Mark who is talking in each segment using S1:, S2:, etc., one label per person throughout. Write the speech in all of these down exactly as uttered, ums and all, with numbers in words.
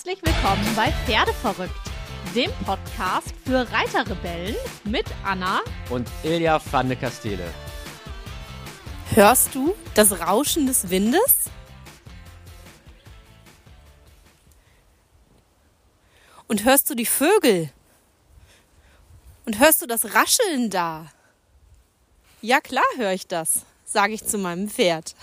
S1: Herzlich willkommen bei Pferdeverrückt, dem Podcast für Reiterrebellen mit Anna
S2: und Ilja van de Kastele.
S3: Hörst du das Rauschen des Windes? Und hörst du die Vögel? Und hörst du das Rascheln da? Ja klar höre ich das, sage ich zu meinem Pferd.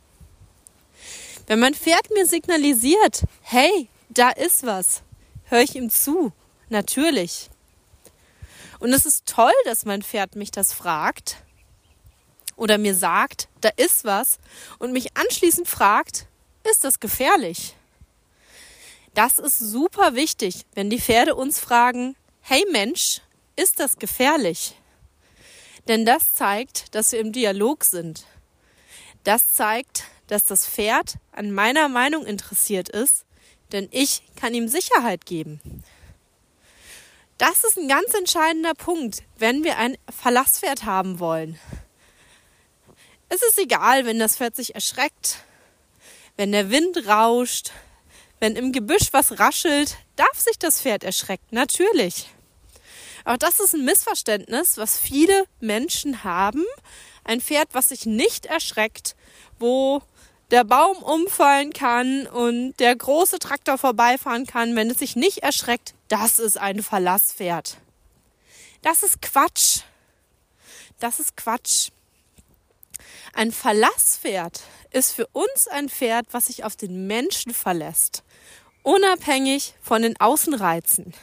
S3: Wenn mein Pferd mir signalisiert, hey, da ist was, höre ich ihm zu, natürlich. Und es ist toll, dass mein Pferd mich das fragt oder mir sagt, da ist was und mich anschließend fragt, ist das gefährlich? Das ist super wichtig, wenn die Pferde uns fragen, hey Mensch, ist das gefährlich? Denn das zeigt, dass wir im Dialog sind. Das zeigt, dass das Pferd an meiner Meinung interessiert ist, denn ich kann ihm Sicherheit geben. Das ist ein ganz entscheidender Punkt, wenn wir ein Verlasspferd haben wollen. Es ist egal, wenn das Pferd sich erschreckt, wenn der Wind rauscht, wenn im Gebüsch was raschelt, darf sich das Pferd erschrecken, natürlich. Aber das ist ein Missverständnis, was viele Menschen haben. Ein Pferd, was sich nicht erschreckt, wo der Baum umfallen kann und der große Traktor vorbeifahren kann, wenn es sich nicht erschreckt, das ist ein Verlasspferd. Das ist Quatsch. Das ist Quatsch. Ein Verlasspferd ist für uns ein Pferd, was sich auf den Menschen verlässt, unabhängig von den Außenreizen.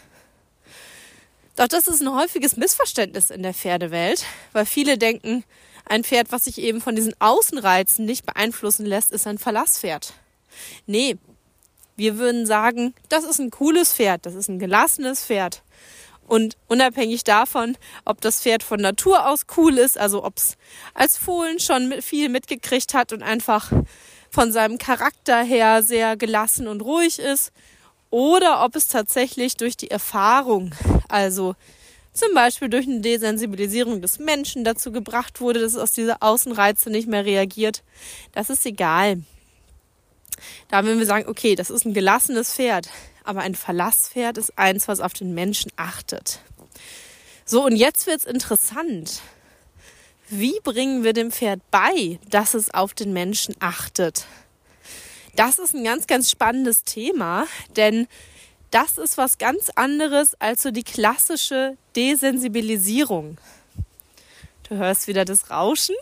S3: Doch das ist ein häufiges Missverständnis in der Pferdewelt, weil viele denken, ein Pferd, was sich eben von diesen Außenreizen nicht beeinflussen lässt, ist ein Verlasspferd. Nee, wir würden sagen, das ist ein cooles Pferd, das ist ein gelassenes Pferd. Und unabhängig davon, ob das Pferd von Natur aus cool ist, also ob es als Fohlen schon viel mitgekriegt hat und einfach von seinem Charakter her sehr gelassen und ruhig ist, oder ob es tatsächlich durch die Erfahrung, also zum Beispiel durch eine Desensibilisierung des Menschen dazu gebracht wurde, dass es aus dieser Außenreize nicht mehr reagiert. Das ist egal. Da würden wir sagen, okay, das ist ein gelassenes Pferd, aber ein Verlasspferd ist eins, was auf den Menschen achtet. So, und jetzt wird's interessant. Wie bringen wir dem Pferd bei, dass es auf den Menschen achtet? Das ist ein ganz, ganz spannendes Thema, denn das ist was ganz anderes als so die klassische Desensibilisierung. Du hörst wieder das Rauschen.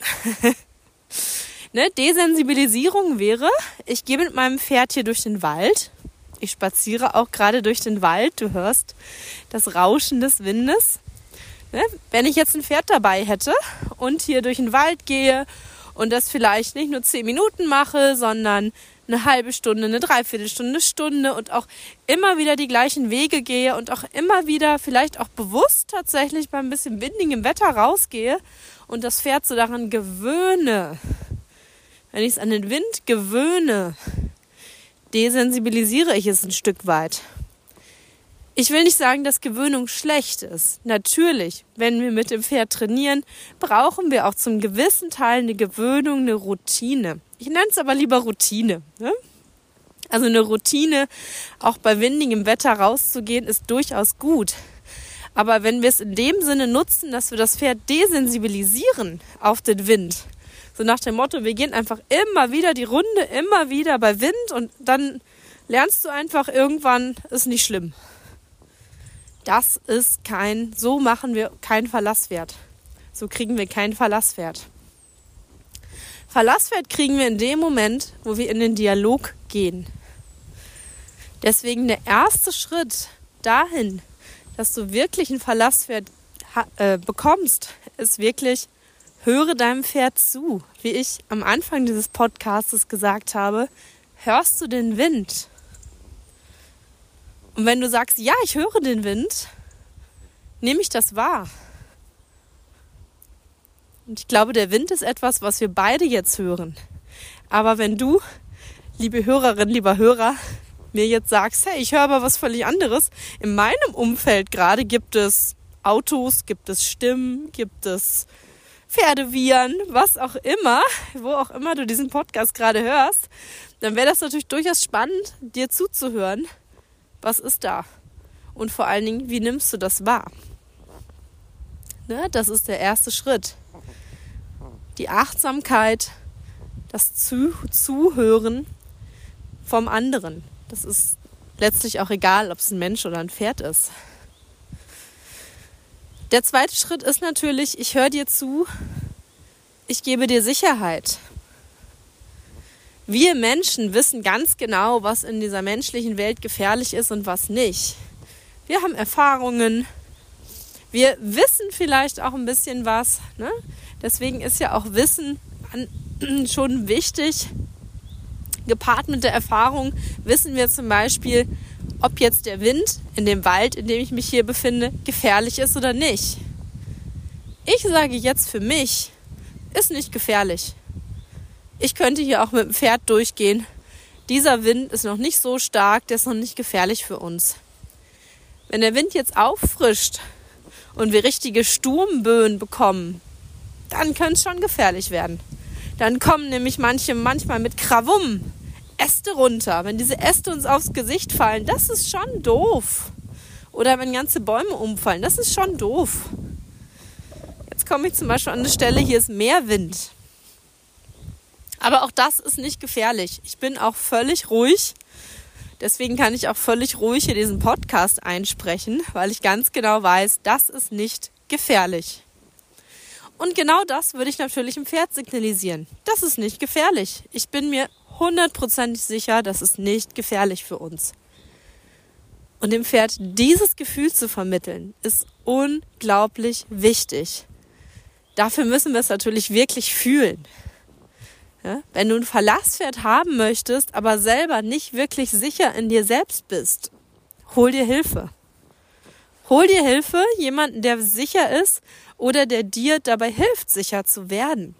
S3: ne? Desensibilisierung wäre, ich gehe mit meinem Pferd hier durch den Wald. Ich spaziere auch gerade durch den Wald. Du hörst das Rauschen des Windes. Ne? Wenn ich jetzt ein Pferd dabei hätte und hier durch den Wald gehe und das vielleicht nicht nur zehn Minuten mache, sondern eine halbe Stunde, eine Dreiviertelstunde, eine Stunde und auch immer wieder die gleichen Wege gehe und auch immer wieder vielleicht auch bewusst tatsächlich bei ein bisschen windigem Wetter rausgehe und das Pferd so daran gewöhne, wenn ich es an den Wind gewöhne, desensibilisiere ich es ein Stück weit. Ich will nicht sagen, dass Gewöhnung schlecht ist. Natürlich, wenn wir mit dem Pferd trainieren, brauchen wir auch zum gewissen Teil eine Gewöhnung, eine Routine. Ich nenne es aber lieber Routine. Ne? Also eine Routine, auch bei windigem Wetter rauszugehen, ist durchaus gut. Aber wenn wir es in dem Sinne nutzen, dass wir das Pferd desensibilisieren auf den Wind, so nach dem Motto, wir gehen einfach immer wieder die Runde, immer wieder bei Wind und dann lernst du einfach irgendwann, ist nicht schlimm. Das ist kein, so machen wir kein Verlasspferd. So kriegen wir kein Verlasspferd. Verlasspferd kriegen wir in dem Moment, wo wir in den Dialog gehen. Deswegen der erste Schritt dahin, dass du wirklich ein Verlasspferd äh, bekommst, ist wirklich, höre deinem Pferd zu. Wie ich am Anfang dieses Podcasts gesagt habe, hörst du den Wind? Und wenn du sagst, ja, ich höre den Wind, nehme ich das wahr. Und ich glaube, der Wind ist etwas, was wir beide jetzt hören. Aber wenn du, liebe Hörerin, lieber Hörer, mir jetzt sagst, hey, ich höre aber was völlig anderes. In meinem Umfeld gerade gibt es Autos, gibt es Stimmen, gibt es Pferdewiehern, was auch immer, wo auch immer du diesen Podcast gerade hörst, dann wäre das natürlich durchaus spannend, dir zuzuhören. Was ist da? Und vor allen Dingen, wie nimmst du das wahr? Ne, das ist der erste Schritt. Die Achtsamkeit, das Zu- Zuhören vom anderen. Das ist letztlich auch egal, ob es ein Mensch oder ein Pferd ist. Der zweite Schritt ist natürlich, ich höre dir zu, ich gebe dir Sicherheit. Wir Menschen wissen ganz genau, was in dieser menschlichen Welt gefährlich ist und was nicht. Wir haben Erfahrungen, wir wissen vielleicht auch ein bisschen was, ne? Deswegen ist ja auch Wissen an, schon wichtig. Gepaart mit der Erfahrung wissen wir zum Beispiel, ob jetzt der Wind in dem Wald, in dem ich mich hier befinde, gefährlich ist oder nicht. Ich sage jetzt für mich, ist nicht gefährlich. Ich könnte hier auch mit dem Pferd durchgehen. Dieser Wind ist noch nicht so stark, der ist noch nicht gefährlich für uns. Wenn der Wind jetzt auffrischt und wir richtige Sturmböen bekommen, dann könnte es schon gefährlich werden. Dann kommen nämlich manche manchmal mit Krawum Äste runter. Wenn diese Äste uns aufs Gesicht fallen, das ist schon doof. Oder wenn ganze Bäume umfallen, das ist schon doof. Jetzt komme ich zum Beispiel an eine Stelle, hier ist mehr Wind. Aber auch das ist nicht gefährlich. Ich bin auch völlig ruhig. Deswegen kann ich auch völlig ruhig hier diesen Podcast einsprechen, weil ich ganz genau weiß, das ist nicht gefährlich. Und genau das würde ich natürlich im Pferd signalisieren. Das ist nicht gefährlich. Ich bin mir hundertprozentig sicher, das ist nicht gefährlich für uns. Und dem Pferd dieses Gefühl zu vermitteln, ist unglaublich wichtig. Dafür müssen wir es natürlich wirklich fühlen. Ja? Wenn du ein Verlasspferd haben möchtest, aber selber nicht wirklich sicher in dir selbst bist, hol dir Hilfe. Hol dir Hilfe, jemanden, der sicher ist oder der dir dabei hilft, sicher zu werden.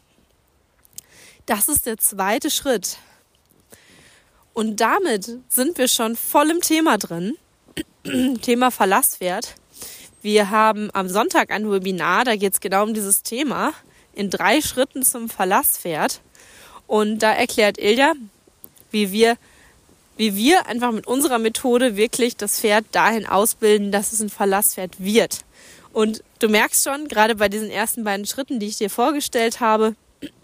S3: Das ist der zweite Schritt. Und damit sind wir schon voll im Thema drin. Thema Verlasspferd. Wir haben am Sonntag ein Webinar, da geht es genau um dieses Thema. In drei Schritten zum Verlasspferd. Und da erklärt Ilja, wie wir, wie wir einfach mit unserer Methode wirklich das Pferd dahin ausbilden, dass es ein Verlasspferd wird. Und du merkst schon, gerade bei diesen ersten beiden Schritten, die ich dir vorgestellt habe,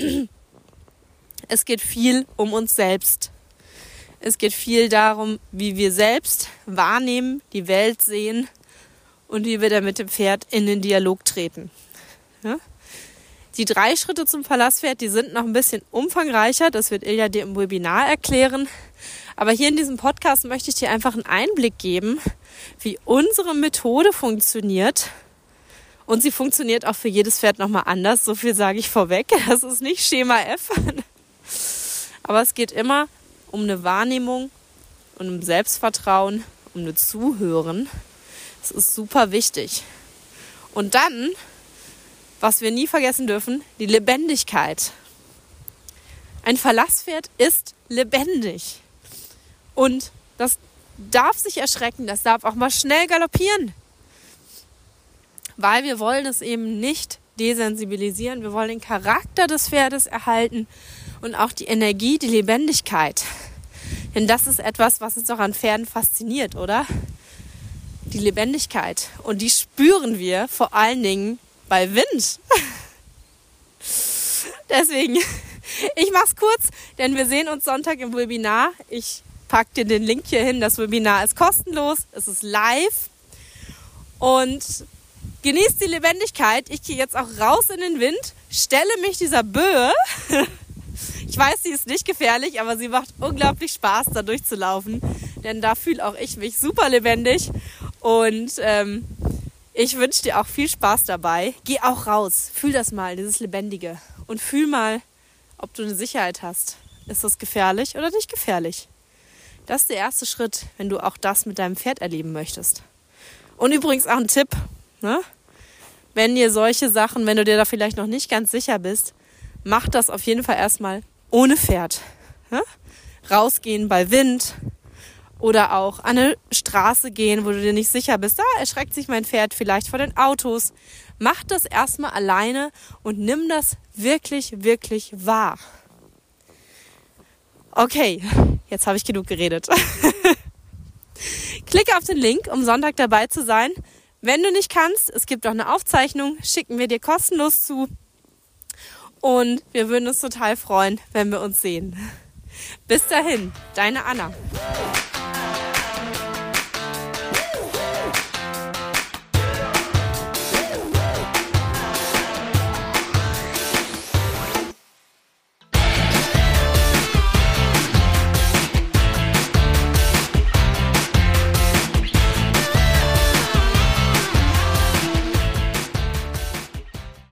S3: es geht viel um uns selbst. Es geht viel darum, wie wir selbst wahrnehmen, die Welt sehen und wie wir dann mit dem Pferd in den Dialog treten. Ja? Die drei Schritte zum Verlasspferd, die sind noch ein bisschen umfangreicher. Das wird Ilja dir im Webinar erklären. Aber hier in diesem Podcast möchte ich dir einfach einen Einblick geben, wie unsere Methode funktioniert. Und sie funktioniert auch für jedes Pferd nochmal anders. So viel sage ich vorweg. Das ist nicht Schema F. Aber es geht immer um eine Wahrnehmung und um Selbstvertrauen, um eine Zuhören. Das ist super wichtig. Und dann, was wir nie vergessen dürfen, die Lebendigkeit. Ein Verlasspferd ist lebendig. Und das darf sich erschrecken, das darf auch mal schnell galoppieren. Weil wir wollen es eben nicht desensibilisieren. Wir wollen den Charakter des Pferdes erhalten und auch die Energie, die Lebendigkeit. Denn das ist etwas, was uns doch an Pferden fasziniert, oder? Die Lebendigkeit. Und die spüren wir vor allen Dingen bei Wind. Deswegen, ich mach's kurz, denn wir sehen uns Sonntag im Webinar. Ich pack dir den Link hier hin. Das Webinar ist kostenlos. Es ist live. Und genießt die Lebendigkeit. Ich gehe jetzt auch raus in den Wind, stelle mich dieser Böe. Ich weiß, sie ist nicht gefährlich, aber sie macht unglaublich Spaß, da durchzulaufen. Denn da fühle auch ich mich super lebendig. Und ähm, ich wünsche dir auch viel Spaß dabei. Geh auch raus, fühl das mal, dieses Lebendige. Und fühl mal, ob du eine Sicherheit hast. Ist das gefährlich oder nicht gefährlich? Das ist der erste Schritt, wenn du auch das mit deinem Pferd erleben möchtest. Und übrigens auch ein Tipp, ne? Wenn dir solche Sachen, wenn du dir da vielleicht noch nicht ganz sicher bist, mach das auf jeden Fall erstmal ohne Pferd. Ne? Rausgehen bei Wind oder auch an eine Straße gehen, wo du dir nicht sicher bist. Da erschreckt sich mein Pferd vielleicht vor den Autos. Mach das erstmal alleine und nimm das wirklich, wirklich wahr. Okay, jetzt habe ich genug geredet. Klicke auf den Link, um Sonntag dabei zu sein. Wenn du nicht kannst, es gibt auch eine Aufzeichnung, schicken wir dir kostenlos zu. Und wir würden uns total freuen, wenn wir uns sehen. Bis dahin, deine Anna.